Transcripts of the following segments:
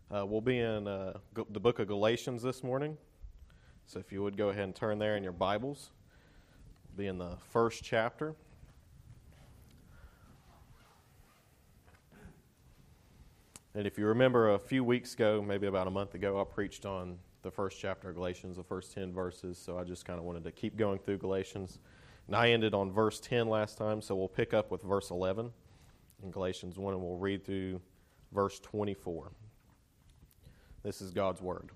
We'll be in the book of Galatians this morning. So if you would go ahead and turn there in your Bibles. We'll be in the first chapter. And if you remember a few weeks ago, maybe about a month ago, I preached on the first chapter of Galatians, the first 10 verses. So I just kind of wanted to keep going through Galatians. And I ended on verse 10 last time, so we'll pick up with verse 11 in Galatians 1, and we'll read through verse 24. This is God's word.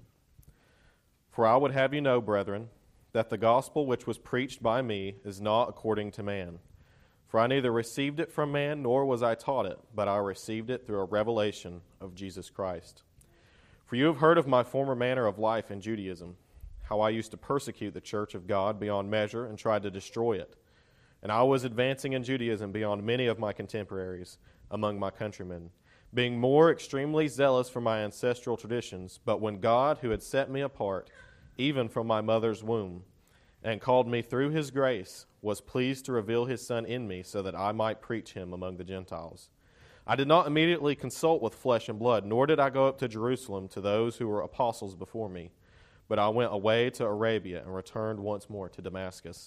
For I would have you know, brethren, that the gospel which was preached by me is not according to man. For I neither received it from man, nor was I taught it, but I received it through a revelation of Jesus Christ. For you have heard of my former manner of life in Judaism, how I used to persecute the church of God beyond measure and tried to destroy it. And I was advancing in Judaism beyond many of my contemporaries among my countrymen, being more extremely zealous for my ancestral traditions. But when God, who had set me apart, even from my mother's womb, and called me through his grace, was pleased to reveal his Son in me so that I might preach him among the Gentiles. I did not immediately consult with flesh and blood, nor did I go up to Jerusalem to those who were apostles before me, but I went away to Arabia and returned once more to Damascus.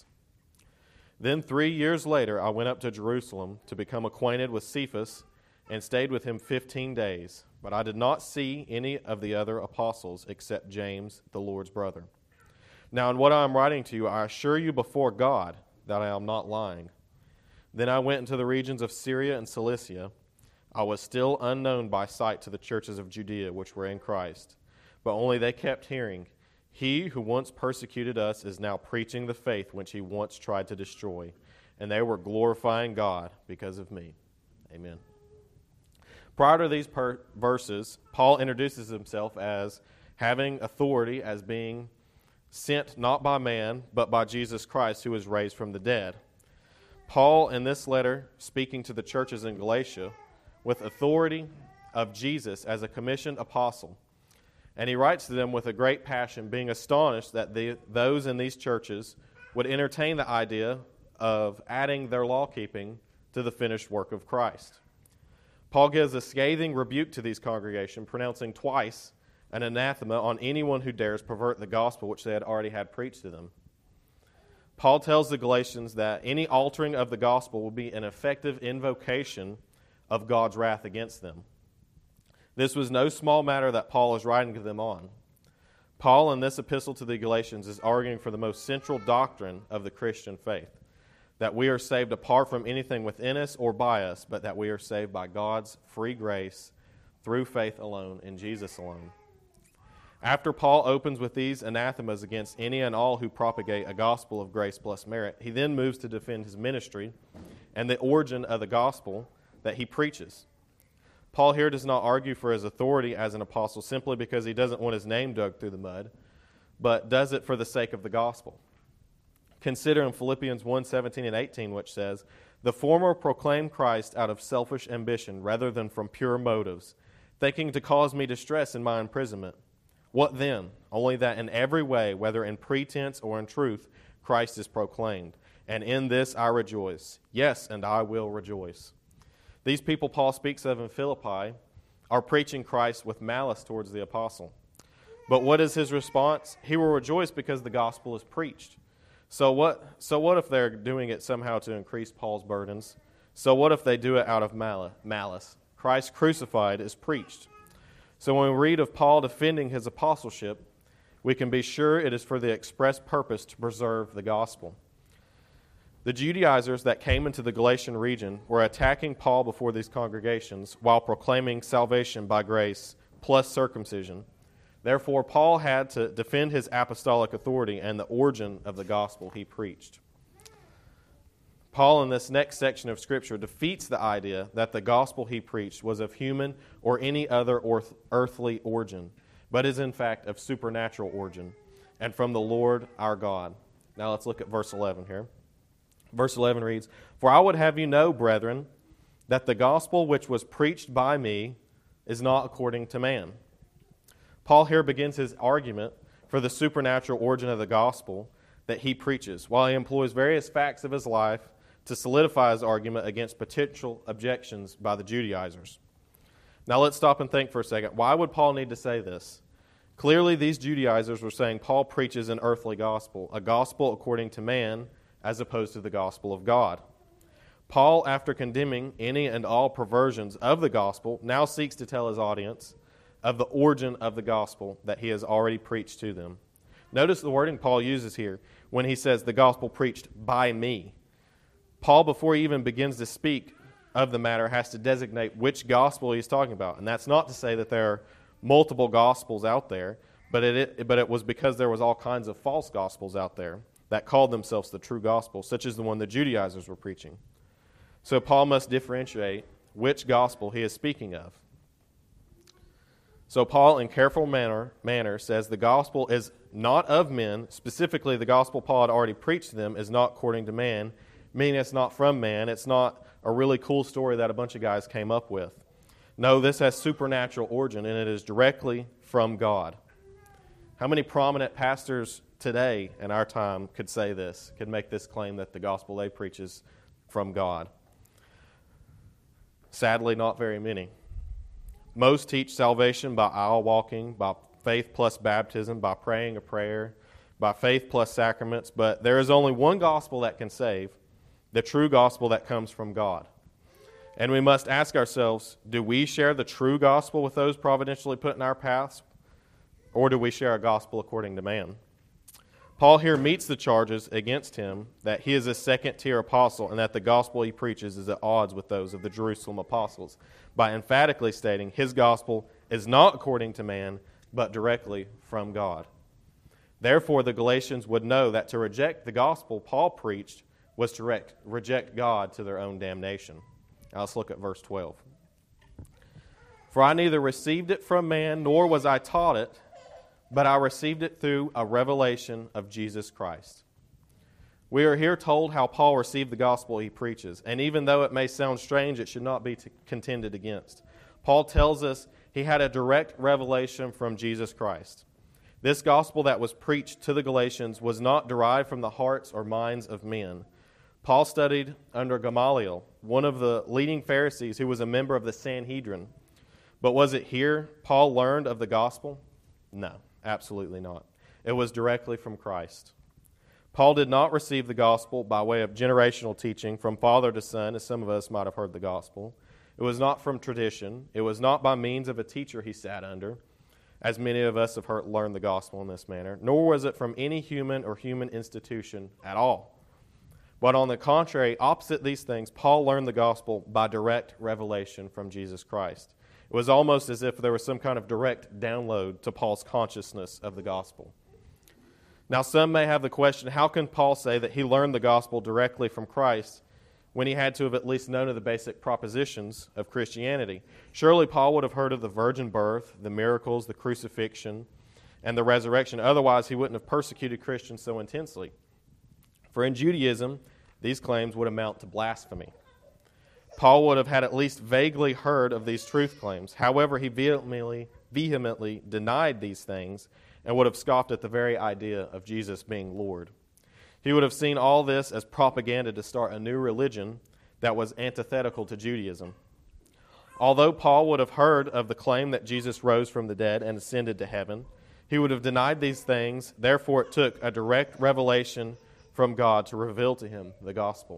Then 3 years later I went up to Jerusalem to become acquainted with Cephas, and stayed with him 15 days. But I did not see any of the other apostles except James, the Lord's brother. Now in what I am writing to you, I assure you before God that I am not lying. Then I went into the regions of Syria and Cilicia. I was still unknown by sight to the churches of Judea which were in Christ, but only they kept hearing, he who once persecuted us is now preaching the faith which he once tried to destroy, and they were glorifying God because of me. Amen. Prior to these verses, Paul introduces himself as having authority, as being sent not by man, but by Jesus Christ, who was raised from the dead. Paul, in this letter, speaking to the churches in Galatia, with authority of Jesus as a commissioned apostle, and he writes to them with a great passion, being astonished that those in these churches would entertain the idea of adding their law-keeping to the finished work of Christ. Paul gives a scathing rebuke to these congregations, pronouncing twice an anathema on anyone who dares pervert the gospel which they had already had preached to them. Paul tells the Galatians that any altering of the gospel will be an effective invocation of God's wrath against them. This was no small matter that Paul is writing to them on. Paul, in this epistle to the Galatians, is arguing for the most central doctrine of the Christian faith, that we are saved apart from anything within us or by us, but that we are saved by God's free grace through faith alone in Jesus alone. After Paul opens with these anathemas against any and all who propagate a gospel of grace plus merit, he then moves to defend his ministry and the origin of the gospel that he preaches. Paul here does not argue for his authority as an apostle simply because he doesn't want his name dug through the mud, but does it for the sake of the gospel. Consider in Philippians 1:17 and 18, which says, "The former proclaimed Christ out of selfish ambition rather than from pure motives, thinking to cause me distress in my imprisonment. What then? Only that in every way, whether in pretense or in truth, Christ is proclaimed. And in this I rejoice. Yes, and I will rejoice." These people Paul speaks of in Philippi are preaching Christ with malice towards the apostle. But what is his response? He will rejoice because the gospel is preached. So what if they're doing it somehow to increase Paul's burdens? So what if they do it out of malice? Christ crucified is preached. So when we read of Paul defending his apostleship, we can be sure it is for the express purpose to preserve the gospel. The Judaizers that came into the Galatian region were attacking Paul before these congregations while proclaiming salvation by grace plus circumcision. Therefore, Paul had to defend his apostolic authority and the origin of the gospel he preached. Paul, in this next section of Scripture, defeats the idea that the gospel he preached was of human or any other earthly origin, but is in fact of supernatural origin and from the Lord our God. Now let's look at verse 11 here. Verse 11 reads, "For I would have you know, brethren, that the gospel which was preached by me is not according to man." Paul here begins his argument for the supernatural origin of the gospel that he preaches, while he employs various facts of his life to solidify his argument against potential objections by the Judaizers. Now let's stop and think for a second. Why would Paul need to say this? Clearly, these Judaizers were saying Paul preaches an earthly gospel, a gospel according to man, as opposed to the gospel of God. Paul, after condemning any and all perversions of the gospel, now seeks to tell his audience of the origin of the gospel that he has already preached to them. Notice the wording Paul uses here when he says the gospel preached by me. Paul, before he even begins to speak of the matter, has to designate which gospel he's talking about. And that's not to say that there are multiple gospels out there, but it was because there was all kinds of false gospels out there that called themselves the true gospel, such as the one the Judaizers were preaching. So Paul must differentiate which gospel he is speaking of. So Paul, in careful manner, says the gospel is not of men. Specifically, the gospel Paul had already preached to them is not according to man, meaning it's not from man. It's not a really cool story that a bunch of guys came up with. No, this has supernatural origin, and it is directly from God. How many prominent pastors today in our time could say this, could make this claim that the gospel they preach is from God? Sadly, not very many. Most teach salvation by aisle walking, by faith plus baptism, by praying a prayer, by faith plus sacraments, but there is only one gospel that can save, the true gospel that comes from God. And we must ask ourselves, do we share the true gospel with those providentially put in our paths, or do we share a gospel according to man? Paul here meets the charges against him that he is a second-tier apostle and that the gospel he preaches is at odds with those of the Jerusalem apostles by emphatically stating his gospel is not according to man, but directly from God. Therefore, the Galatians would know that to reject the gospel Paul preached was to reject God to their own damnation. Now let's look at verse 12. For I neither received it from man, nor was I taught it, but I received it through a revelation of Jesus Christ. We are here told how Paul received the gospel he preaches, and even though it may sound strange, it should not be contended against. Paul tells us he had a direct revelation from Jesus Christ. This gospel that was preached to the Galatians was not derived from the hearts or minds of men. Paul studied under Gamaliel, one of the leading Pharisees who was a member of the Sanhedrin. But was it here Paul learned of the gospel? No, absolutely not. It was directly from Christ. Paul did not receive the gospel by way of generational teaching from father to son, as some of us might have heard the gospel. It was not from tradition. It was not by means of a teacher he sat under, as many of us have learned the gospel in this manner, nor was it from any human or human institution at all. But on the contrary, opposite these things, Paul learned the gospel by direct revelation from Jesus Christ. It was almost as if there was some kind of direct download to Paul's consciousness of the gospel. Now, some may have the question, how can Paul say that he learned the gospel directly from Christ when he had to have at least known of the basic propositions of Christianity? Surely Paul would have heard of the virgin birth, the miracles, the crucifixion, and the resurrection. Otherwise, he wouldn't have persecuted Christians so intensely. For in Judaism, these claims would amount to blasphemy. Paul would have had at least vaguely heard of these truth claims. However, he vehemently denied these things and would have scoffed at the very idea of Jesus being Lord. He would have seen all this as propaganda to start a new religion that was antithetical to Judaism. Although Paul would have heard of the claim that Jesus rose from the dead and ascended to heaven, he would have denied these things. Therefore, it took a direct revelation from God to reveal to him the gospel.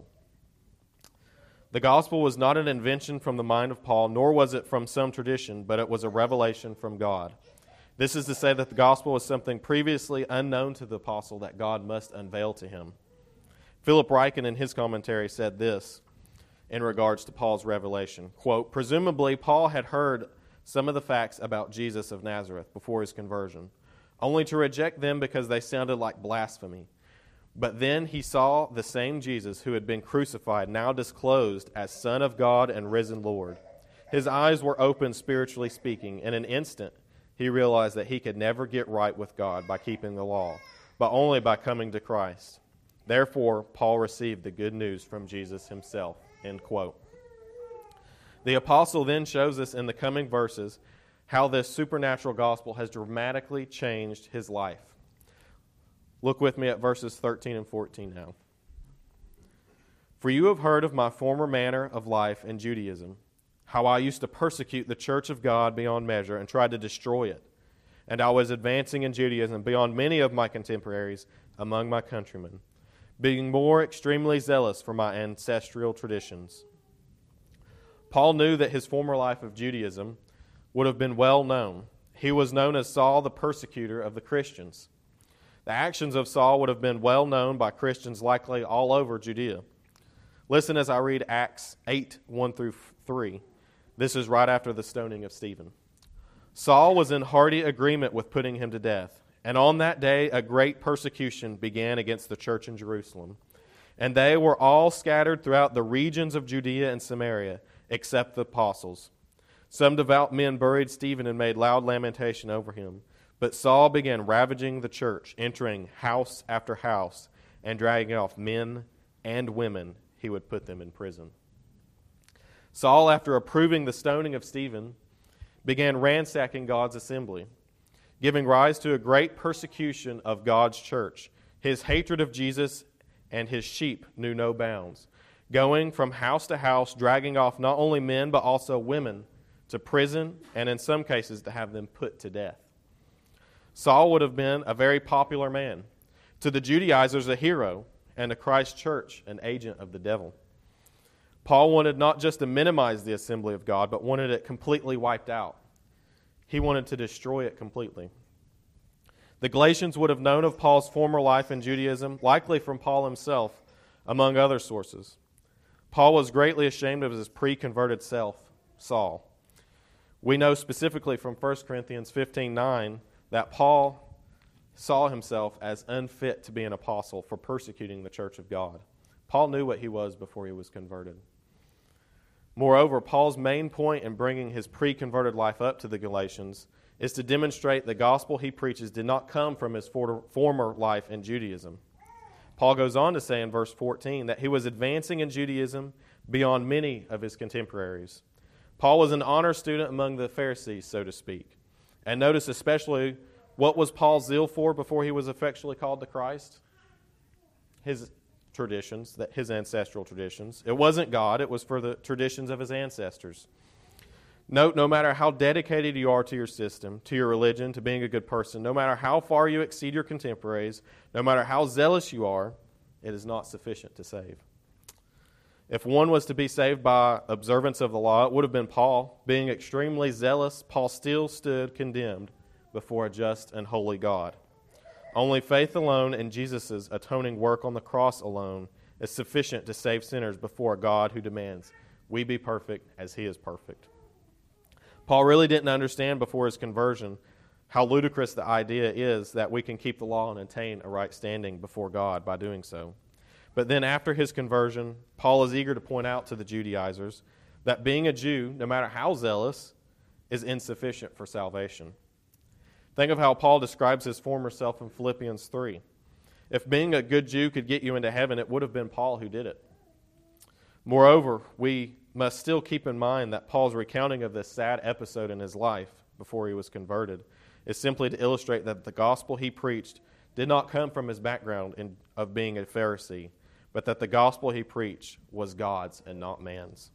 The gospel was not an invention from the mind of Paul, nor was it from some tradition, but it was a revelation from God. This is to say that the gospel was something previously unknown to the apostle that God must unveil to him. Philip Ryken, in his commentary, said this in regards to Paul's revelation, quote, presumably Paul had heard some of the facts about Jesus of Nazareth before his conversion, only to reject them because they sounded like blasphemy. But then he saw the same Jesus who had been crucified, now disclosed as Son of God and risen Lord. His eyes were opened, spiritually speaking. In an instant, he realized that he could never get right with God by keeping the law, but only by coming to Christ. Therefore, Paul received the good news from Jesus himself. End quote. The apostle then shows us in the coming verses how this supernatural gospel has dramatically changed his life. Look with me at verses 13 and 14 now. For you have heard of my former manner of life in Judaism, how I used to persecute the church of God beyond measure and tried to destroy it. And I was advancing in Judaism beyond many of my contemporaries among my countrymen, being more extremely zealous for my ancestral traditions. Paul knew that his former life of Judaism would have been well known. He was known as Saul, the persecutor of the Christians. The actions of Saul would have been well known by Christians likely all over Judea. Listen as I read Acts 8, 1 through 3. This is right after the stoning of Stephen. Saul was in hearty agreement with putting him to death, and on that day a great persecution began against the church in Jerusalem. And they were all scattered throughout the regions of Judea and Samaria, except the apostles. Some devout men buried Stephen and made loud lamentation over him. But Saul began ravaging the church, entering house after house, and dragging off men and women. He would put them in prison. Saul, after approving the stoning of Stephen, began ransacking God's assembly, giving rise to a great persecution of God's church. His hatred of Jesus and his sheep knew no bounds, going from house to house, dragging off not only men but also women to prison, and in some cases to have them put to death. Saul would have been a very popular man, to the Judaizers a hero, and to Christ's church an agent of the devil. Paul wanted not just to minimize the assembly of God, but wanted it completely wiped out. He wanted to destroy it completely. The Galatians would have known of Paul's former life in Judaism, likely from Paul himself, among other sources. Paul was greatly ashamed of his pre-converted self, Saul. We know specifically from 1 Corinthians 15:9 that Paul saw himself as unfit to be an apostle for persecuting the church of God. Paul knew what he was before he was converted. Moreover, Paul's main point in bringing his pre-converted life up to the Galatians is to demonstrate the gospel he preaches did not come from his former life in Judaism. Paul goes on to say in verse 14 that he was advancing in Judaism beyond many of his contemporaries. Paul was an honor student among the Pharisees, so to speak. And notice especially, what was Paul's zeal for before he was effectually called to Christ? His traditions, his ancestral traditions. It wasn't God, it was for the traditions of his ancestors. Note, no matter how dedicated you are to your system, to your religion, to being a good person, no matter how far you exceed your contemporaries, no matter how zealous you are, it is not sufficient to save. If one was to be saved by observance of the law, it would have been Paul. Being extremely zealous, Paul still stood condemned before a just and holy God. Only faith alone and Jesus' atoning work on the cross alone is sufficient to save sinners before a God who demands we be perfect as he is perfect. Paul really didn't understand before his conversion how ludicrous the idea is that we can keep the law and attain a right standing before God by doing so. But then after his conversion, Paul is eager to point out to the Judaizers that being a Jew, no matter how zealous, is insufficient for salvation. Think of how Paul describes his former self in Philippians 3. If being a good Jew could get you into heaven, it would have been Paul who did it. Moreover, we must still keep in mind that Paul's recounting of this sad episode in his life before he was converted is simply to illustrate that the gospel he preached did not come from his background of being a Pharisee, but that the gospel he preached was God's and not man's.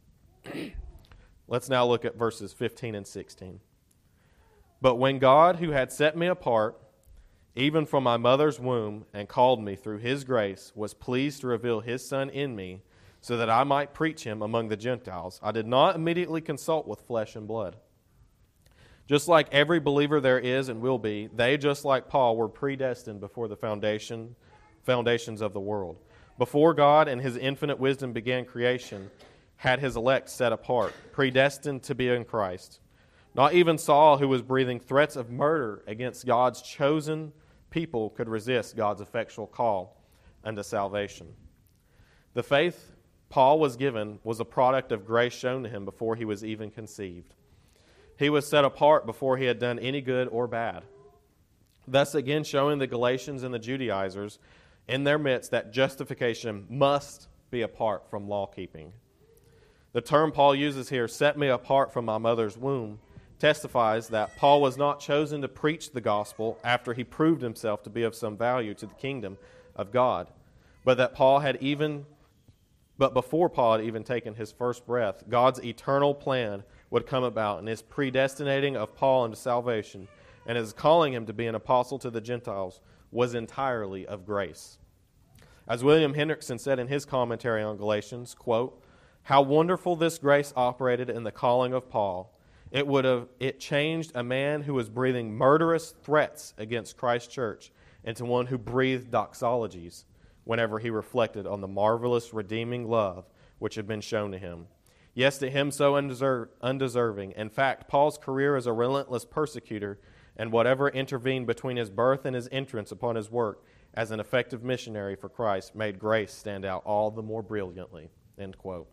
Let's now look at verses 15 and 16. But when God, who had set me apart, even from my mother's womb, and called me through his grace, was pleased to reveal his Son in me, so that I might preach him among the Gentiles, I did not immediately consult with flesh and blood. Just like every believer there is and will be, they, just like Paul, were predestined before the foundations of the world. Before God and his infinite wisdom began creation, had his elect set apart, predestined to be in Christ. Not even Saul, who was breathing threats of murder against God's chosen people, could resist God's effectual call unto salvation. The faith Paul was given was a product of grace shown to him before he was even conceived. He was set apart before he had done any good or bad. Thus again showing the Galatians and the Judaizers in their midst that justification must be apart from law-keeping. The term Paul uses here, set me apart from my mother's womb, testifies that Paul was not chosen to preach the gospel after he proved himself to be of some value to the kingdom of God, but that Paul had even But before Paul had even taken his first breath, God's eternal plan would come about, and his predestinating of Paul into salvation and his calling him to be an apostle to the Gentiles was entirely of grace. As William Hendrickson said in his commentary on Galatians, quote, "How wonderful this grace operated in the calling of Paul. It changed a man who was breathing murderous threats against Christ's church into one who breathed doxologies whenever he reflected on the marvelous redeeming love which had been shown to him. Yes, to him so undeserving. In fact, Paul's career as a relentless persecutor and whatever intervened between his birth and his entrance upon his work as an effective missionary for Christ made grace stand out all the more brilliantly." End quote.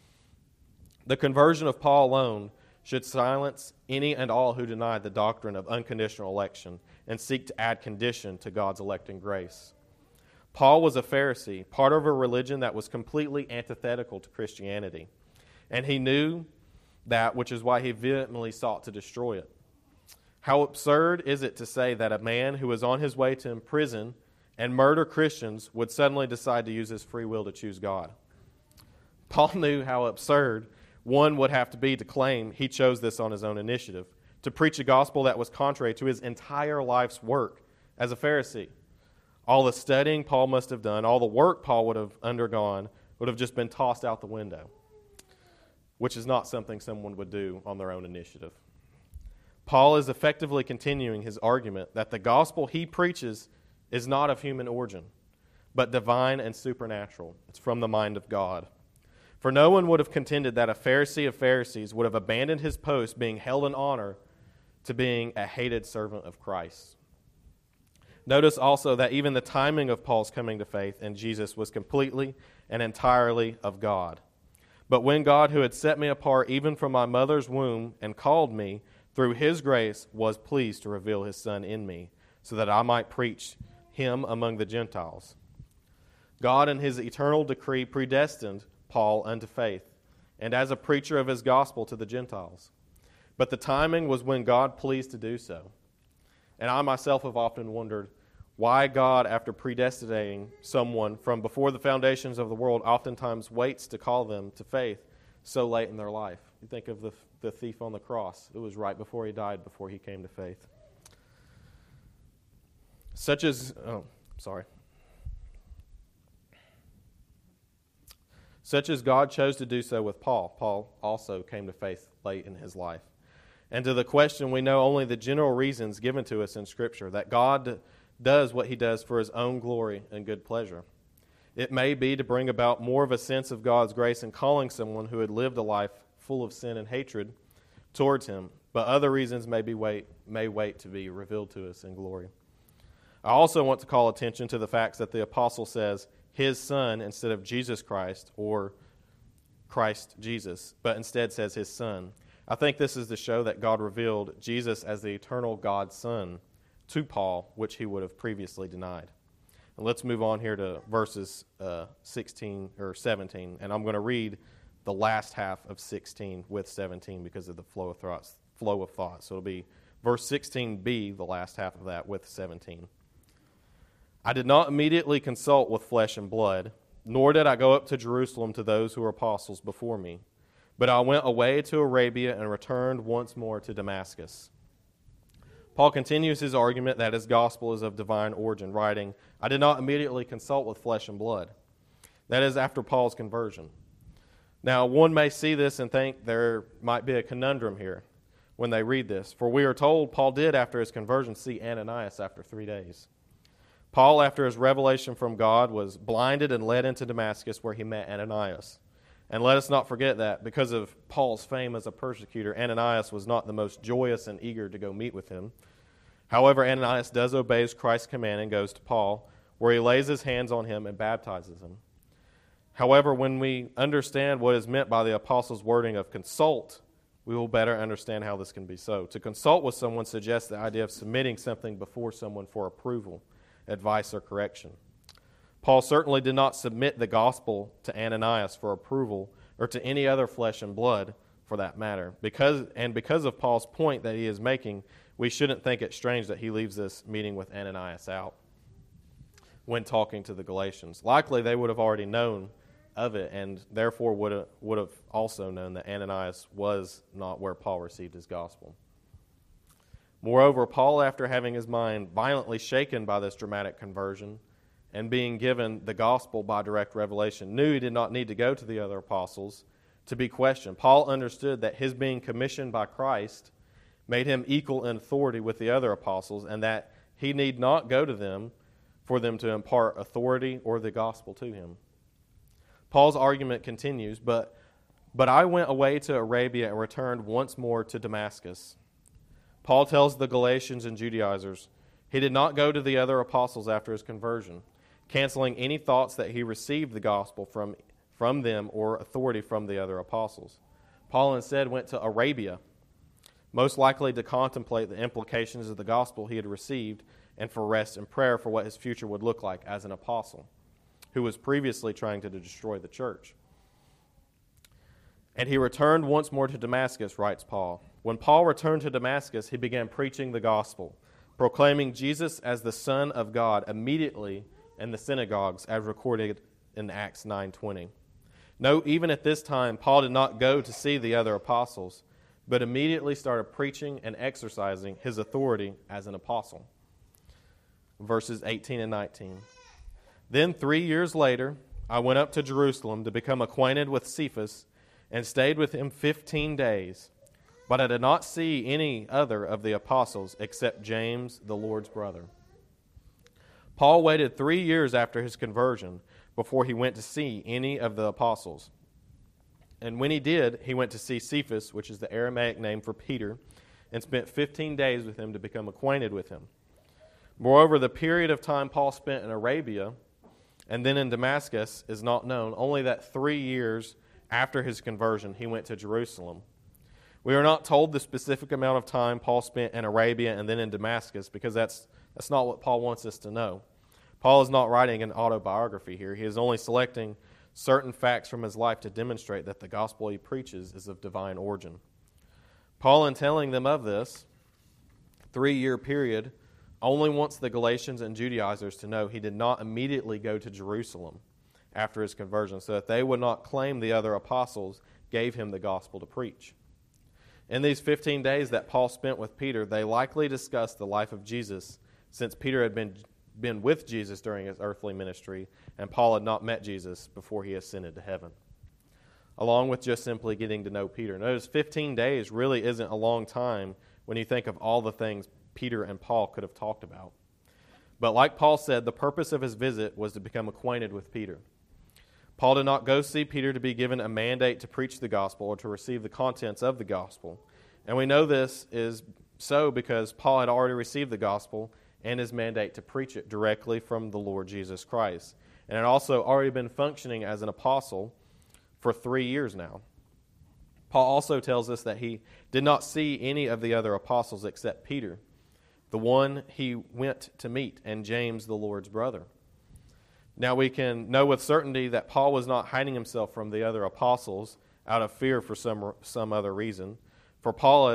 The conversion of Paul alone should silence any and all who deny the doctrine of unconditional election and seek to add condition to God's electing grace. Paul was a Pharisee, part of a religion that was completely antithetical to Christianity, and he knew that, which is why he vehemently sought to destroy it. How absurd is it to say that a man who was on his way to imprison and murder Christians would suddenly decide to use his free will to choose God? Paul knew how absurd one would have to be to claim he chose this on his own initiative, to preach a gospel that was contrary to his entire life's work as a Pharisee. All the studying Paul must have done, all the work Paul would have undergone, would have just been tossed out the window, which is not something someone would do on their own initiative. Paul is effectively continuing his argument that the gospel he preaches is not of human origin, but divine and supernatural. It's from the mind of God. For no one would have contended that a Pharisee of Pharisees would have abandoned his post, being held in honor, to being a hated servant of Christ. Notice also that even the timing of Paul's coming to faith in Jesus was completely and entirely of God. But when God, who had set me apart even from my mother's womb and called me, through his grace was pleased to reveal his Son in me, so that I might preach him among the Gentiles. God in his eternal decree predestined Paul unto faith, and as a preacher of his gospel to the Gentiles. But the timing was when God pleased to do so. And I myself have often wondered why God, after predestinating someone from before the foundations of the world, oftentimes waits to call them to faith so late in their life. You think of the thief on the cross. It was right before he died, before he came to faith. Such as God chose to do so with Paul. Paul also came to faith late in his life. And to the question, we know only the general reasons given to us in Scripture, that God does what he does for his own glory and good pleasure. It may be to bring about more of a sense of God's grace in calling someone who had lived a life full of sin and hatred towards him, but other reasons may wait to be revealed to us in glory. I also want to call attention to the facts that the apostle says his Son instead of Jesus Christ or Christ Jesus, but instead says his Son. I think this is to show that God revealed Jesus as the eternal God's Son to Paul, which he would have previously denied. And let's move on here to verses 16 or 17, and I'm going to read the last half of 16 with 17 because of the flow of thought. So it'll be verse 16b, the last half of that, with 17. I did not immediately consult with flesh and blood, nor did I go up to Jerusalem to those who were apostles before me. But I went away to Arabia and returned once more to Damascus. Paul continues his argument that his gospel is of divine origin, writing, I did not immediately consult with flesh and blood. That is after Paul's conversion. Now, one may see this and think there might be a conundrum here when they read this. For we are told Paul did, after his conversion, see Ananias after 3 days. Paul, after his revelation from God, was blinded and led into Damascus, where he met Ananias. And let us not forget that because of Paul's fame as a persecutor, Ananias was not the most joyous and eager to go meet with him. However, Ananias does obey Christ's command and goes to Paul, where he lays his hands on him and baptizes him. However, when we understand what is meant by the apostle's wording of consult, we will better understand how this can be so. To consult with someone suggests the idea of submitting something before someone for approval, advice, or correction. Paul certainly did not submit the gospel to Ananias for approval or to any other flesh and blood for that matter. Because of Paul's point that he is making, we shouldn't think it strange that he leaves this meeting with Ananias out when talking to the Galatians. Likely they would have already known of it, and therefore would have also known that Ananias was not where Paul received his gospel. Moreover, Paul, after having his mind violently shaken by this dramatic conversion and being given the gospel by direct revelation, knew he did not need to go to the other apostles to be questioned. Paul understood that his being commissioned by Christ made him equal in authority with the other apostles, and that he need not go to them for them to impart authority or the gospel to him. Paul's argument continues, but I went away to Arabia and returned once more to Damascus. Paul tells the Galatians and Judaizers he did not go to the other apostles after his conversion, canceling any thoughts that he received the gospel from them or authority from the other apostles. Paul instead went to Arabia, most likely to contemplate the implications of the gospel he had received and for rest and prayer for what his future would look like as an apostle who was previously trying to destroy the church. And he returned once more to Damascus, writes Paul. When Paul returned to Damascus, he began preaching the gospel, proclaiming Jesus as the Son of God immediately in the synagogues, as recorded in Acts 9:20. Note, even at this time, Paul did not go to see the other apostles, but immediately started preaching and exercising his authority as an apostle. Verses 18 and 19. Then 3 years later, I went up to Jerusalem to become acquainted with Cephas and stayed with him 15 days. But I did not see any other of the apostles except James, the Lord's brother. Paul waited 3 years after his conversion before he went to see any of the apostles. And when he did, he went to see Cephas, which is the Aramaic name for Peter, and spent 15 days with him to become acquainted with him. Moreover, the period of time Paul spent in Arabia and then in Damascus is not known, only that 3 years after his conversion he went to Jerusalem. We are not told the specific amount of time Paul spent in Arabia and then in Damascus, because that's not what Paul wants us to know. Paul is not writing an autobiography here. He is only selecting certain facts from his life to demonstrate that the gospel he preaches is of divine origin. Paul, in telling them of this 3-year period, only wants the Galatians and Judaizers to know he did not immediately go to Jerusalem after his conversion, so that they would not claim the other apostles gave him the gospel to preach. In these 15 days that Paul spent with Peter, they likely discussed the life of Jesus, since Peter had been with Jesus during his earthly ministry, and Paul had not met Jesus before he ascended to heaven, along with just simply getting to know Peter. Notice 15 days really isn't a long time when you think of all the things Peter and Paul could have talked about. But like Paul said, the purpose of his visit was to become acquainted with Peter. Paul did not go see Peter to be given a mandate to preach the gospel or to receive the contents of the gospel. And we know this is so because Paul had already received the gospel and his mandate to preach it directly from the Lord Jesus Christ, and had also already been functioning as an apostle for 3 years now. Paul also tells us that he did not see any of the other apostles except Peter, the one he went to meet, and James, the Lord's brother. Now we can know with certainty that Paul was not hiding himself from the other apostles out of fear for some other reason, for Paul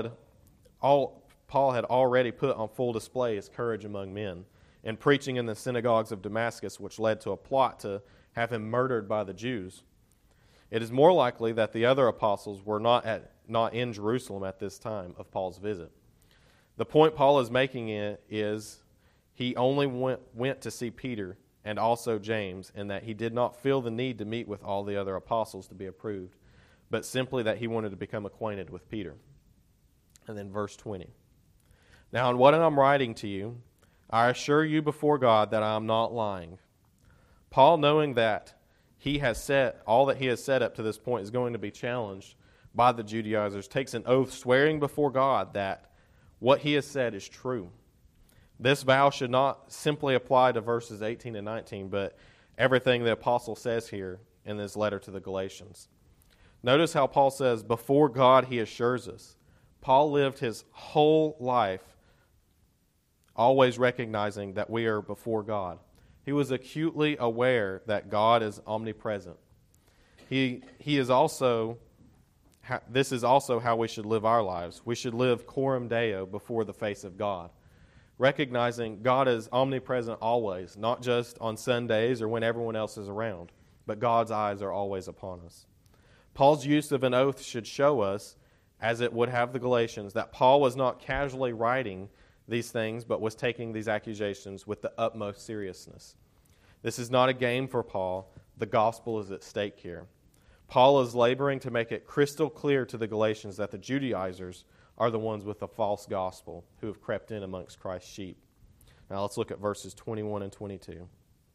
had already put on full display his courage among men in preaching in the synagogues of Damascus, which led to a plot to have him murdered by the Jews. It is more likely that the other apostles were not in Jerusalem at this time of Paul's visit. The point Paul is making is he only went to see Peter and also James, and that he did not feel the need to meet with all the other apostles to be approved, but simply that he wanted to become acquainted with Peter. And then verse 20. Now, in what I am writing to you, I assure you before God that I am not lying. Paul, knowing that all that he has said up to this point is going to be challenged by the Judaizers, takes an oath swearing before God that what he has said is true. This vow should not simply apply to verses 18 and 19, but everything the apostle says here in this letter to the Galatians. Notice how Paul says, before God he assures us. Paul lived his whole life always recognizing that we are before God. He was acutely aware that God is omnipresent. This is also how we should live our lives. We should live coram Deo before the face of God, recognizing God is omnipresent always, not just on Sundays or when everyone else is around. but God's eyes are always upon us. Paul's use of an oath should show us, as it would have the Galatians, that Paul was not casually writing these things, but was taking these accusations with the utmost seriousness. This is not a game for Paul. The gospel is at stake here. Paul is laboring to make it crystal clear to the Galatians that the Judaizers are the ones with the false gospel who have crept in amongst Christ's sheep. Now let's look at verses 21 and 22.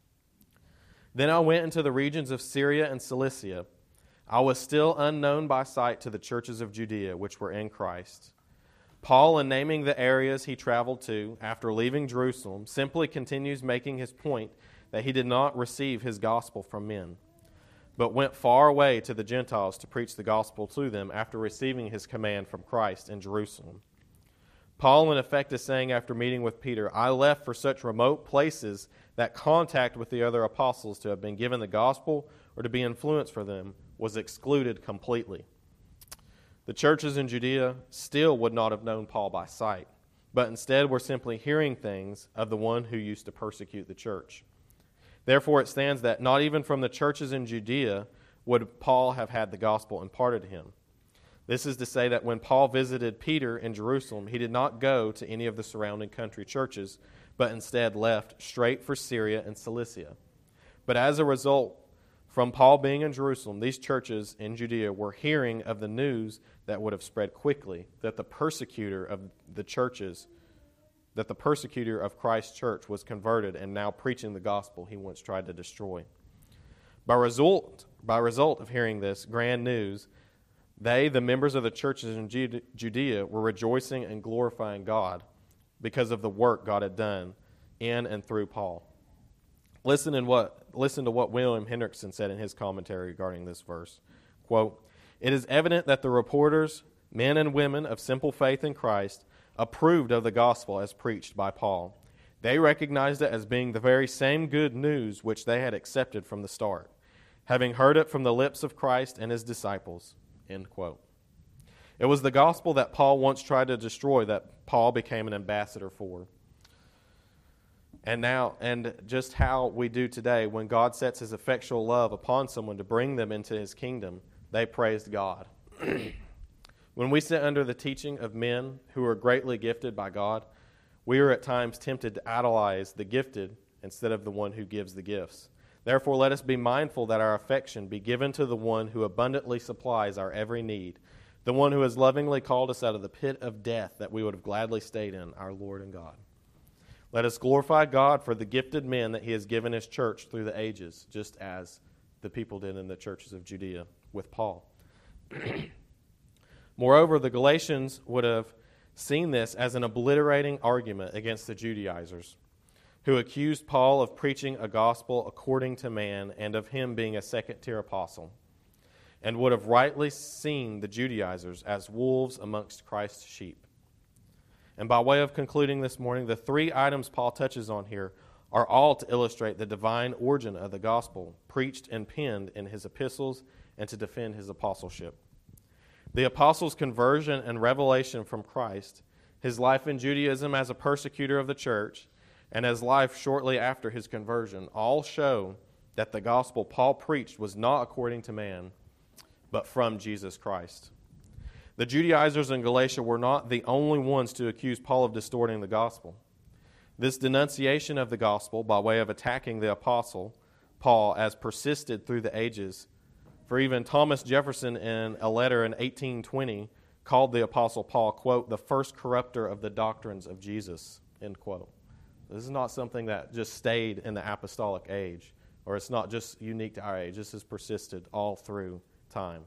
Then I went into the regions of Syria and Cilicia. I was still unknown by sight to the churches of Judea, which were in Christ. Paul, in naming the areas he traveled to after leaving Jerusalem, simply continues making his point that he did not receive his gospel from men, but went far away to the Gentiles to preach the gospel to them after receiving his command from Christ in Jerusalem. Paul, in effect, is saying after meeting with Peter, I left for such remote places that contact with the other apostles to have been given the gospel or to be influenced for them was excluded completely. The churches in Judea still would not have known Paul by sight, but instead were simply hearing things of the one who used to persecute the church. Therefore, it stands that not even from the churches in Judea would Paul have had the gospel imparted to him. This is to say that when Paul visited Peter in Jerusalem, he did not go to any of the surrounding country churches, but instead left straight for Syria and Cilicia. But as a result, from Paul being in Jerusalem, these churches in Judea were hearing of the news that would have spread quickly, that the persecutor of the churches, that the persecutor of Christ's church was converted and now preaching the gospel he once tried to destroy. By result of hearing this grand news, they, the members of the churches in Judea, were rejoicing and glorifying God because of the work God had done in and through Paul. Listen to what William Hendrickson said in his commentary regarding this verse. Quote, "It is evident that the reporters, men and women of simple faith in Christ, approved of the gospel as preached by Paul. They recognized it as being the very same good news which they had accepted from the start, having heard it from the lips of Christ and his disciples." End quote. It was the gospel that Paul once tried to destroy that Paul became an ambassador for. And just how we do today, when God sets his effectual love upon someone to bring them into his kingdom, they praised God. When we sit under the teaching of men who are greatly gifted by God, we are at times tempted to idolize the gifted instead of the one who gives the gifts. Therefore, let us be mindful that our affection be given to the one who abundantly supplies our every need, the one who has lovingly called us out of the pit of death that we would have gladly stayed in, our Lord and God. Let us glorify God for the gifted men that he has given his church through the ages, just as the people did in the churches of Judea with Paul. Moreover, the Galatians would have seen this as an obliterating argument against the Judaizers, who accused Paul of preaching a gospel according to man and of him being a second-tier apostle, and would have rightly seen the Judaizers as wolves amongst Christ's sheep. And by way of concluding this morning, the three items Paul touches on here are all to illustrate the divine origin of the gospel, preached and penned in his epistles and to defend his apostleship. The apostle's conversion and revelation from Christ, his life in Judaism as a persecutor of the church, and his life shortly after his conversion all show that the gospel Paul preached was not according to man, but from Jesus Christ. The Judaizers in Galatia were not the only ones to accuse Paul of distorting the gospel. This denunciation of the gospel by way of attacking the apostle Paul as persisted through the ages. For even Thomas Jefferson in a letter in 1820 called the apostle Paul, quote, the first corrupter of the doctrines of Jesus, end quote. This is not something that just stayed in the apostolic age, or it's not just unique to our age. This has persisted all through time.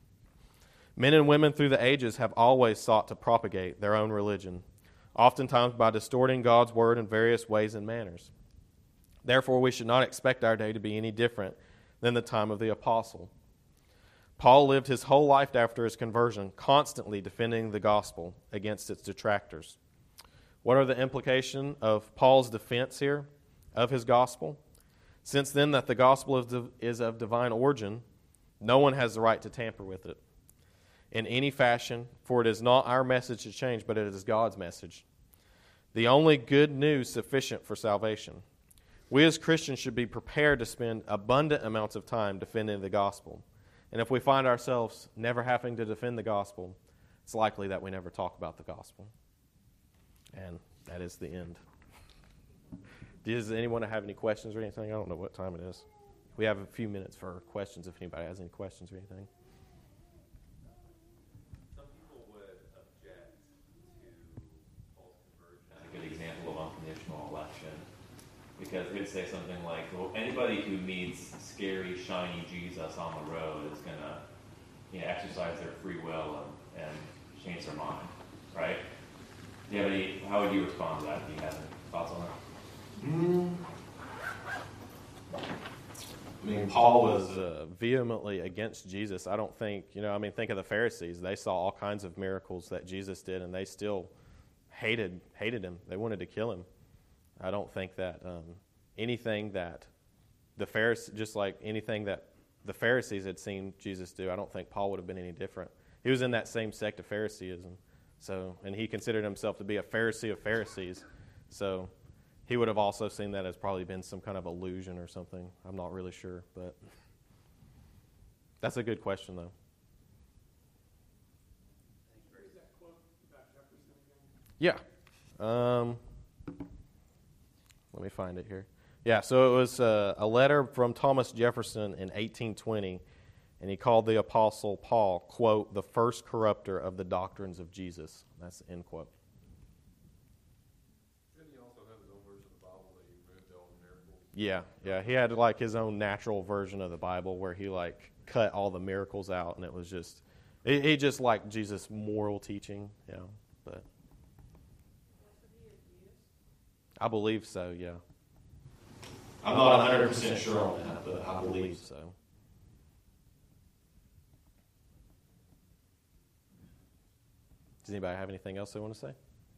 Men and women through the ages have always sought to propagate their own religion, oftentimes by distorting God's word in various ways and manners. Therefore, we should not expect our day to be any different than the time of the apostle. Paul lived his whole life after his conversion, constantly defending the gospel against its detractors. What are the implications of Paul's defense here of his gospel? Since then that the gospel is of divine origin, no one has the right to tamper with it in any fashion, for it is not our message to change, but it is God's message. The only good news sufficient for salvation. We as Christians should be prepared to spend abundant amounts of time defending the gospel. And if we find ourselves never having to defend the gospel, it's likely that we never talk about the gospel. And that is the end. Does anyone have any questions or anything? I don't know what time it is. We have a few minutes for questions if anybody has any questions or anything. Some people would object to false conversion as a good example of unconditional election, because they'd say something like, well, anybody who meets scary, shiny Jesus on the road is going to exercise their free will and change their mind, right? Do you have any? How would you respond to that? Do you have any thoughts on that? I mean, Paul was vehemently against Jesus. I don't think, think of the Pharisees. They saw all kinds of miracles that Jesus did, and they still hated him. They wanted to kill him. I don't think that anything that the Pharisees, just like anything that the Pharisees had seen Jesus do, I don't think Paul would have been any different. He was in that same sect of Phariseeism, and he considered himself to be a Pharisee of Pharisees. So he would have also seen that as probably been some kind of illusion or something. I'm not really sure, but that's a good question, though. Where is that quote about Jefferson again? Yeah. Let me find it here. Yeah, so it was a letter from Thomas Jefferson in 1820, and he called the Apostle Paul, quote, the first corrupter of the doctrines of Jesus. That's the end quote. Yeah, he had like his own natural version of the Bible where he like cut all the miracles out, and it was just, he just liked Jesus' moral teaching, but I believe so, yeah. I'm not 100% sure on that, but I believe so. Does anybody have anything else they want to say?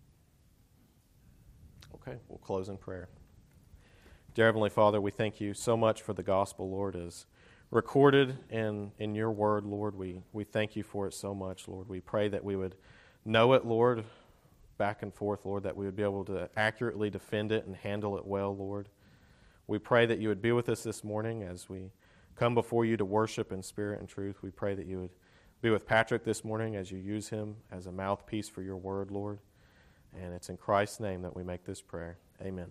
Okay, we'll close in prayer. Dear Heavenly Father, we thank you so much for the gospel, Lord, as recorded in your word, Lord. We thank you for it so much, Lord. We pray that we would know it, Lord, back and forth, Lord, that we would be able to accurately defend it and handle it well, Lord. We pray that you would be with us this morning as we come before you to worship in spirit and truth. We pray that you would be with Patrick this morning as you use him as a mouthpiece for your word, Lord. And it's in Christ's name that we make this prayer. Amen.